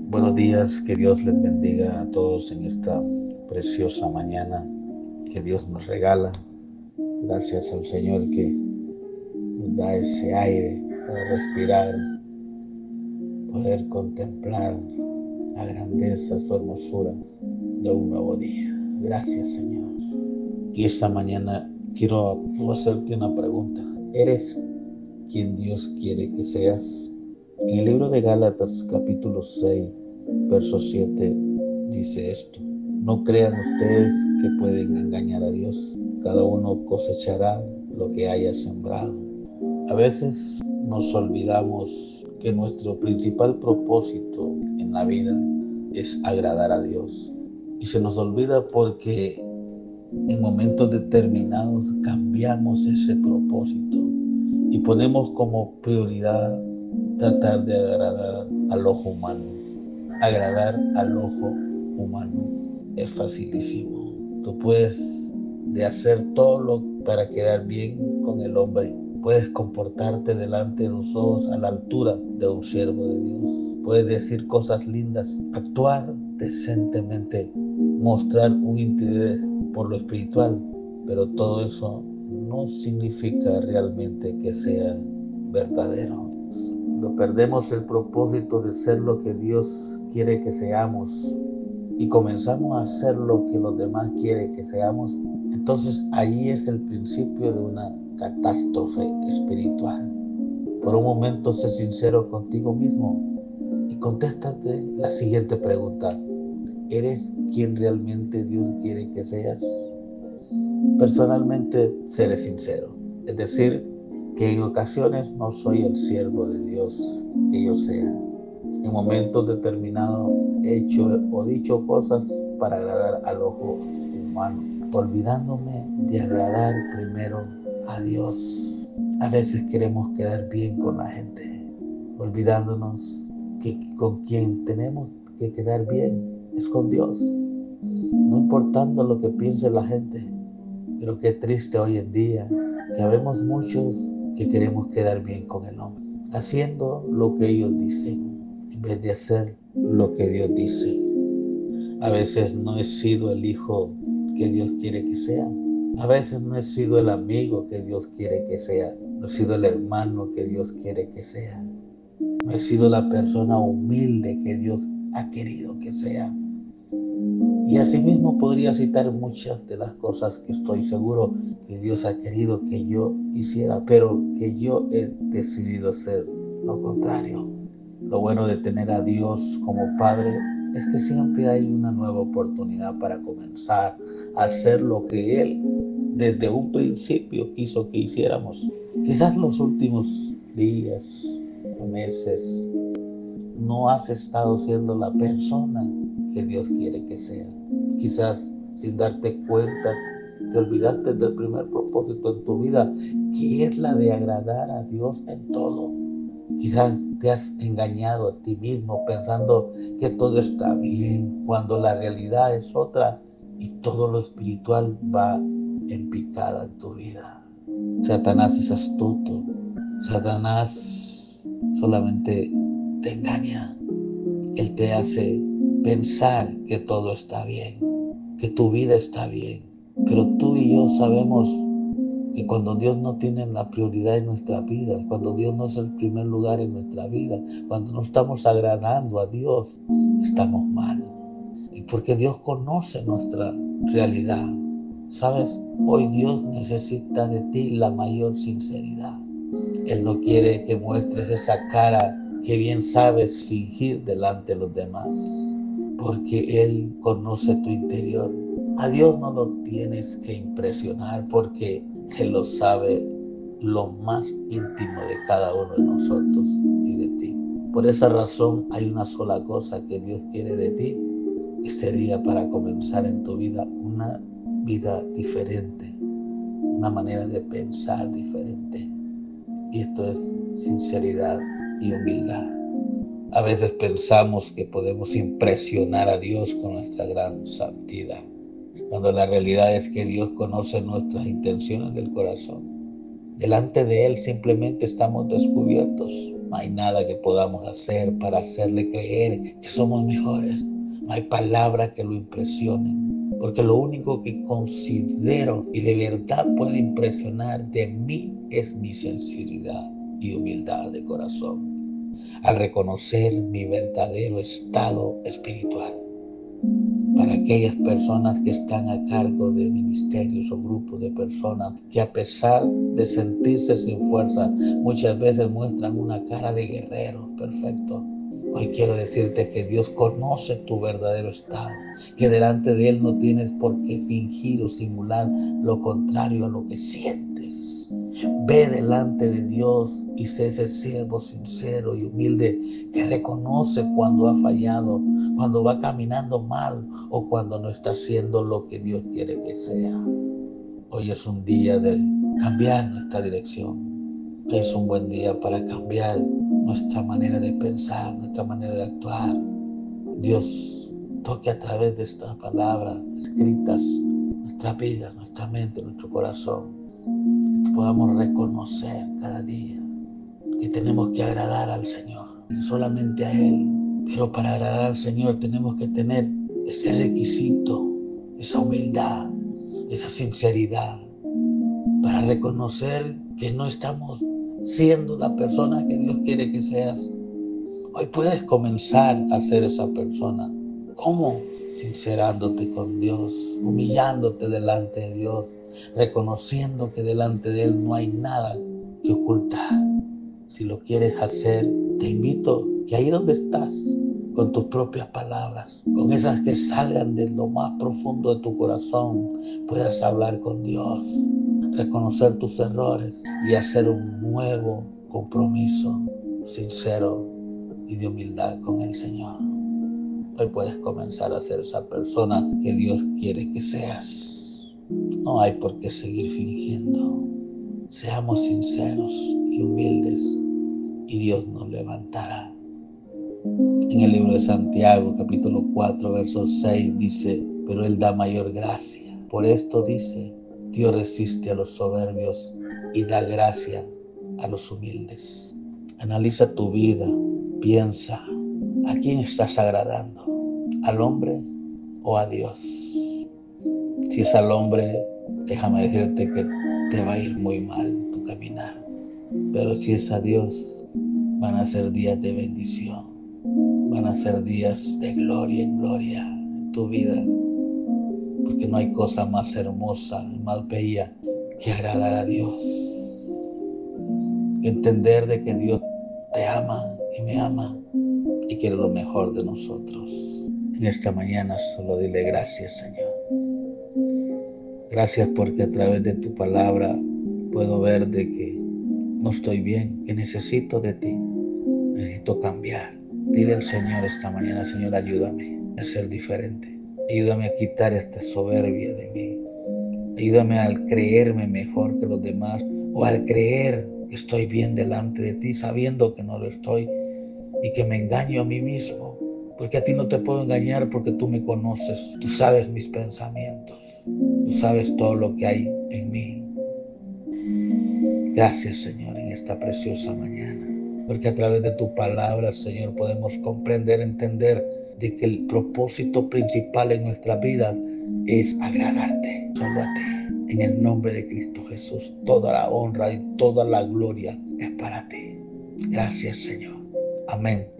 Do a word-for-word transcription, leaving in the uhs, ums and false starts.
Buenos días, que Dios les bendiga a todos en esta preciosa mañana que Dios nos regala. Gracias al Señor que nos da ese aire para respirar, poder contemplar la grandeza, su hermosura de un nuevo día. Gracias, Señor. Y esta mañana quiero hacerte una pregunta. ¿Eres quien Dios quiere que seas? En el libro de Gálatas capítulo seis, verso siete, dice esto: no crean ustedes que pueden engañar a Dios. Cada uno cosechará lo que haya sembrado. A veces nos olvidamos que nuestro principal propósito en la vida es agradar a Dios. Y se nos olvida porque en momentos determinados cambiamos ese propósito y ponemos como prioridad tratar de agradar al ojo humano. Agradar al ojo humano es facilísimo. Tú puedes de hacer todo lo para quedar bien con el hombre. Puedes comportarte delante de los ojos a la altura de un siervo de Dios. Puedes decir cosas lindas, actuar decentemente, mostrar un interés por lo espiritual, pero todo eso no significa realmente que sea verdadero. Cuando perdemos el propósito de ser lo que Dios quiere que seamos y comenzamos a hacer lo que los demás quieren que seamos, entonces ahí es el principio de una catástrofe espiritual. Por un momento sé sincero contigo mismo y contéstate la siguiente pregunta: ¿eres quien realmente Dios quiere que seas? Personalmente seré sincero, es decir, que en ocasiones no soy el siervo de Dios que yo sea. En momentos determinados he hecho o dicho cosas para agradar al ojo humano, olvidándome de agradar primero a Dios. A veces queremos quedar bien con la gente, olvidándonos que con quien tenemos que quedar bien es con Dios, no importando lo que piense la gente. Pero qué triste hoy en día que habemos muchos que queremos quedar bien con el hombre, haciendo lo que ellos dicen en vez de hacer lo que Dios dice. A veces no he sido el hijo que Dios quiere que sea. A veces no he sido el amigo que Dios quiere que sea. No he sido el hermano que Dios quiere que sea. No he sido la persona humilde que Dios ha querido que sea. Y asimismo podría citar muchas de las cosas que estoy seguro que Dios ha querido que yo hiciera, pero que yo he decidido hacer lo contrario. Lo bueno de tener a Dios como Padre es que siempre hay una nueva oportunidad para comenzar a hacer lo que Él desde un principio quiso que hiciéramos. Quizás los últimos días o meses no has estado siendo la persona que Dios quiere que sea. Quizás sin darte cuenta te olvidaste del primer propósito en tu vida, que es la de agradar a Dios en todo. Quizás te has engañado a ti mismo pensando que todo está bien, cuando la realidad es otra y todo lo espiritual va en picada en tu vida. Satanás es astuto. Satanás solamente te engaña. Él te hace pensar que todo está bien, que tu vida está bien. Pero tú y yo sabemos que cuando Dios no tiene la prioridad en nuestra vida, cuando Dios no es el primer lugar en nuestra vida, cuando no estamos agradando a Dios, estamos mal. Y porque Dios conoce nuestra realidad. ¿Sabes? Hoy Dios necesita de ti la mayor sinceridad. Él no quiere que muestres esa cara que bien sabes fingir delante de los demás, porque Él conoce tu interior. A Dios no lo tienes que impresionar porque Él lo sabe lo más íntimo de cada uno de nosotros y de ti. Por esa razón hay una sola cosa que Dios quiere de ti este día para comenzar en tu vida una vida diferente, una manera de pensar diferente. Y esto es sinceridad y humildad. A veces pensamos que podemos impresionar a Dios con nuestra gran santidad, cuando la realidad es que Dios conoce nuestras intenciones del corazón. Delante de Él simplemente estamos descubiertos. No hay nada que podamos hacer para hacerle creer que somos mejores. No hay palabra que lo impresione. Porque lo único que considero y de verdad puede impresionar de mí es mi sinceridad y humildad de corazón. Al reconocer mi verdadero estado espiritual. Para aquellas personas que están a cargo de ministerios o grupos de personas que a pesar de sentirse sin fuerza, muchas veces muestran una cara de guerreros perfectos. Hoy quiero decirte que Dios conoce tu verdadero estado, que delante de Él no tienes por qué fingir o simular lo contrario a lo que sientes. Ve delante de Dios y sé ese siervo sincero y humilde que reconoce cuando ha fallado, cuando va caminando mal o cuando no está haciendo lo que Dios quiere que sea. Hoy es un día de cambiar nuestra dirección. Hoy es un buen día para cambiar nuestra manera de pensar, nuestra manera de actuar. Dios toque a través de estas palabras escritas nuestra vida, nuestra mente, nuestro corazón. Que podamos reconocer cada día que tenemos que agradar al Señor, y solamente a Él. Pero para agradar al Señor tenemos que tener ese requisito, esa humildad, esa sinceridad, para reconocer que no estamos siendo la persona que Dios quiere que seas. Hoy puedes comenzar a ser esa persona. ¿Cómo? Sincerándote con Dios, humillándote delante de Dios, reconociendo que delante de Él no hay nada que ocultar. Si lo quieres hacer, te invito que ahí donde estás, con tus propias palabras, con esas que salgan de lo más profundo de tu corazón, puedas hablar con Dios, reconocer tus errores y hacer un nuevo compromiso sincero y de humildad con el Señor. Hoy puedes comenzar a ser esa persona que Dios quiere que seas. No hay por qué seguir fingiendo. Seamos sinceros y humildes y Dios nos levantará. En el libro de Santiago, capítulo cuatro, verso seis, dice: pero Él da mayor gracia. Por esto dice: Dios resiste a los soberbios y da gracia a los humildes. Analiza tu vida, piensa, ¿a quién estás agradando? ¿Al hombre o a Dios? Si es al hombre, déjame decirte que te va a ir muy mal tu caminar. Pero si es a Dios, van a ser días de bendición. Van a ser días de gloria en gloria en tu vida. Porque no hay cosa más hermosa y más bella que agradar a Dios. Entender de que Dios te ama y me ama y quiere lo mejor de nosotros. En esta mañana solo dile gracias, Señor. Gracias porque a través de tu palabra puedo ver de que no estoy bien, que necesito de ti, necesito cambiar. Dile al Señor esta mañana: Señor, ayúdame a ser diferente. Ayúdame a quitar esta soberbia de mí. Ayúdame al creerme mejor que los demás o al creer que estoy bien delante de ti sabiendo que no lo estoy y que me engaño a mí mismo. Porque a ti no te puedo engañar porque tú me conoces. Tú sabes mis pensamientos. Tú sabes todo lo que hay en mí. Gracias, Señor, en esta preciosa mañana. Porque a través de tu palabra, Señor, podemos comprender, entender de que el propósito principal en nuestra vida es agradarte, solo a ti. En el nombre de Cristo Jesús, toda la honra y toda la gloria es para ti. Gracias, Señor. Amén